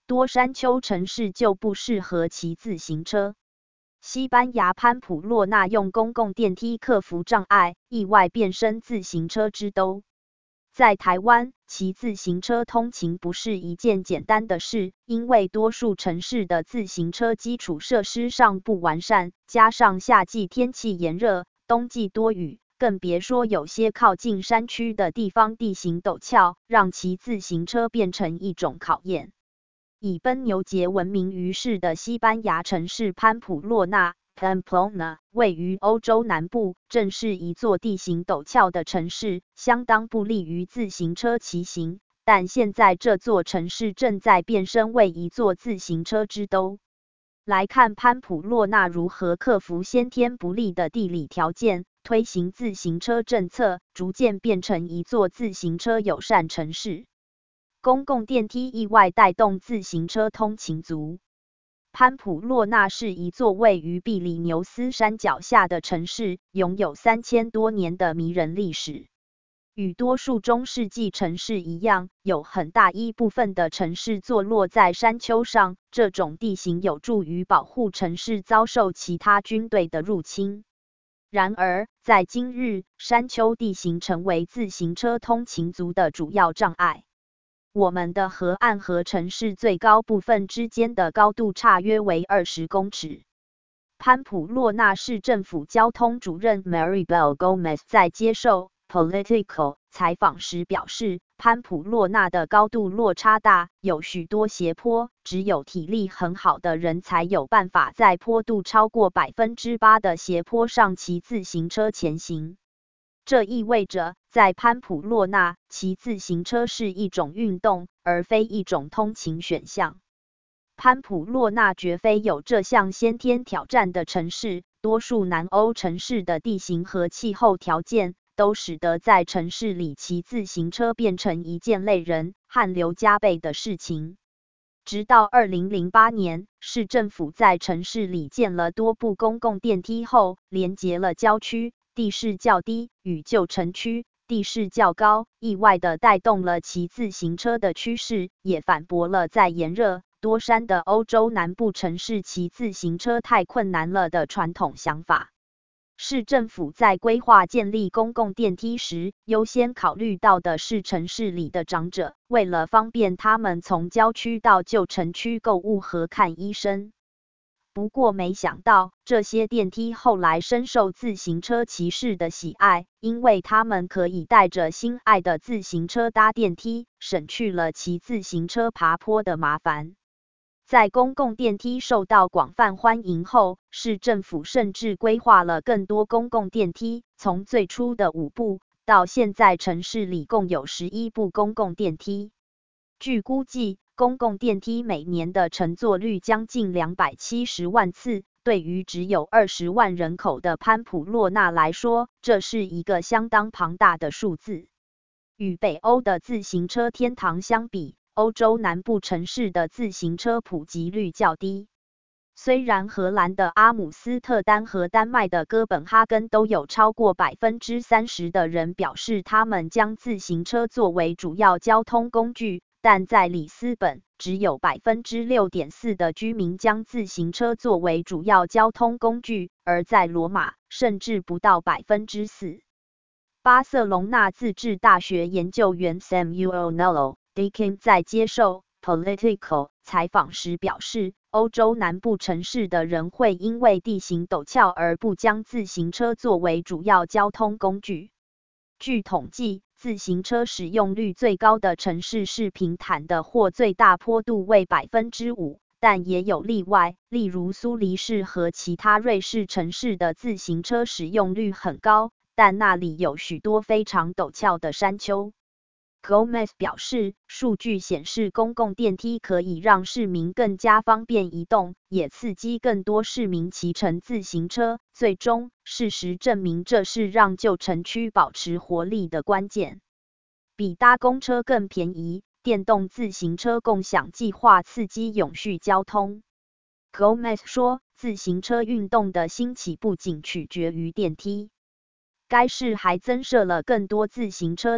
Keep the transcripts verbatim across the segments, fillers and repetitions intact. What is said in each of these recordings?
多山丘城市就不适合骑自行车。西班牙潘普洛纳用公共电梯克服障碍，意外变身自行车之都。在台湾，骑自行车通勤不是一件简单的事，因为多数城市的自行车基础设施尚不完善，加上夏季天气炎热，冬季多雨，更别说有些靠近山区的地方地形陡峭，让骑自行车变成一种考验。以奔牛节闻名于世的西班牙城市潘普洛纳 （Pamplona） 位于欧洲南部，正是一座地形陡峭的城市，相当不利于自行车骑行。但现在这座城市正在变身为一座自行车之都。来看潘普洛纳如何克服先天不利的地理条件，推行自行车政策，逐渐变成一座自行车友善城市。公共电梯意外带动自行车通勤族。潘普洛纳是一座位于比利牛斯山脚下的城市，拥有三千多年的迷人历史。与多数中世纪城市一样，有很大一部分的城市坐落在山丘上，这种地形有助于保护城市遭受其他军队的入侵。然而，在今日，山丘地形成为自行车通勤族的主要障碍。我们的河岸和城市最高部分之间的高度差约为二十公尺。潘普洛纳市政府交通主任 Maribel Gomez 在接受 Politico 采访时表示，潘普洛纳的高度落差大，有许多斜坡，只有体力很好的人才有办法在坡度超过 百分之八 的斜坡上骑自行车前行。这意味着，在潘普洛纳，骑自行车是一种运动，而非一种通勤选项。潘普洛纳绝非有这项先天挑战的城市，多数南欧城市的地形和气候条件都使得在城市里骑自行车变成一件累人、汗流浃背的事情。直到二零零八年，市政府在城市里建了多部公共电梯后，连结了郊区地势较低与旧城区地势较高，意外地带动了骑自行车的趋势，也反驳了在炎热多山的欧洲南部城市骑自行车太困难了的传统想法。市政府在规划建立公共电梯时，优先考虑到的是城市里的长者，为了方便他们从郊区到旧城区购物和看医生。不过没想到，这些电梯后来深受自行车骑士的喜爱，因为他们可以带着心爱的自行车搭电梯，省去了骑自行车爬坡的麻烦。在公共电梯受到广泛欢迎后，市政府甚至规划了更多公共电梯，从最初的五部，到现在城市里共有十一部公共电梯。据估计，公共电梯每年的乘坐率将近两百七十万次，对于只有二十万人口的潘普洛纳来说，这是一个相当庞大的数字。与北欧的自行车天堂相比，欧洲南部城市的自行车普及率较低。虽然荷兰的阿姆斯特丹和丹麦的哥本哈根都有超过 百分之三十 的人表示他们将自行车作为主要交通工具，但在里斯本，只有 百分之六点四 的居民将自行车作为主要交通工具，而在罗马，甚至不到 百分之四。巴塞隆纳自治大学研究员 Samuel Nello Deakin 在接受 Politico 采访时表示，欧洲南部城市的人会因为地形陡峭而不将自行车作为主要交通工具。据统计，自行车使用率最高的城市是平坦的或最大坡度为 百分之五， 但也有例外，例如苏黎世和其他瑞士城市的自行车使用率很高，但那里有许多非常陡峭的山丘。Gomez 表示，数据显示公共电梯可以让市民更加方便移动，也刺激更多市民骑乘自行车。最终，事实证明这是让旧城区保持活力的关键。比搭公车更便宜，电动自行车共享计划刺激永续交通。Gomez 说，自行车运动的兴起不仅取决于电梯。该市还增设了更多自行车道，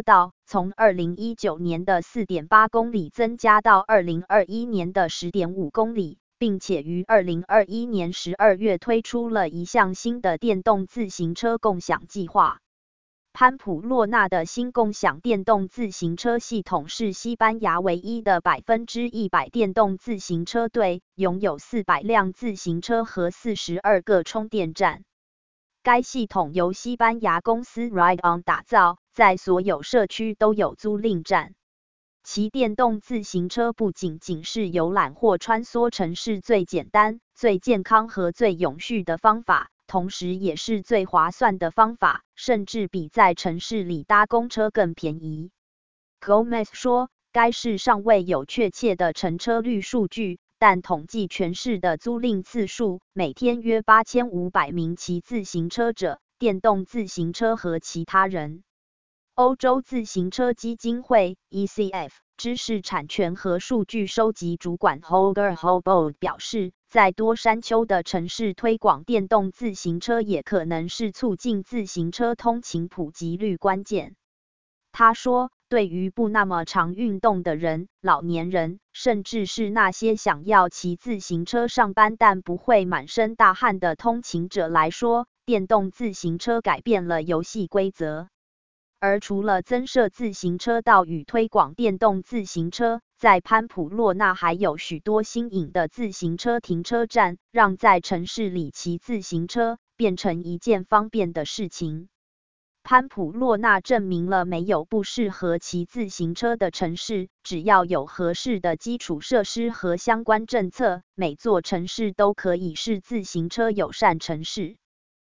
从二零一九年的 四点八公里增加到二零二一年的 十点五公里，并且于二零二一年十二月推出了一项新的电动自行车共享计划。潘普洛纳的新共享电动自行车系统是西班牙唯一的百分之一百电动自行车队，拥有四百辆自行车和四十二个充电站。该系统由西班牙公司 Ride On 打造，在所有社区都有租赁站。骑电动自行车不仅仅是游览或穿梭城市最简单、最健康和最永续的方法，同时也是最划算的方法，甚至比在城市里搭公车更便宜。Gomez 说，该市尚未有确切的乘车率数据，但统计全市的租赁次数，每天约八千五百名骑自行车者、电动自行车和其他人。欧洲自行车基金会 E C F 知识产权和数据收集主管 Holger Hobold 表示，在多山丘的城市推广电动自行车也可能是促进自行车通勤普及率关键。他说，对于不那么常运动的人、老年人，甚至是那些想要骑自行车上班但不会满身大汗的通勤者来说，电动自行车改变了游戏规则。而除了增设自行车道与推广电动自行车，在潘普洛纳还有许多新颖的自行车停车站，让在城市里骑自行车变成一件方便的事情。潘普洛纳证明了没有不适合骑自行车的城市，只要有合适的基础设施和相关政策，每座城市都可以是自行车友善城市。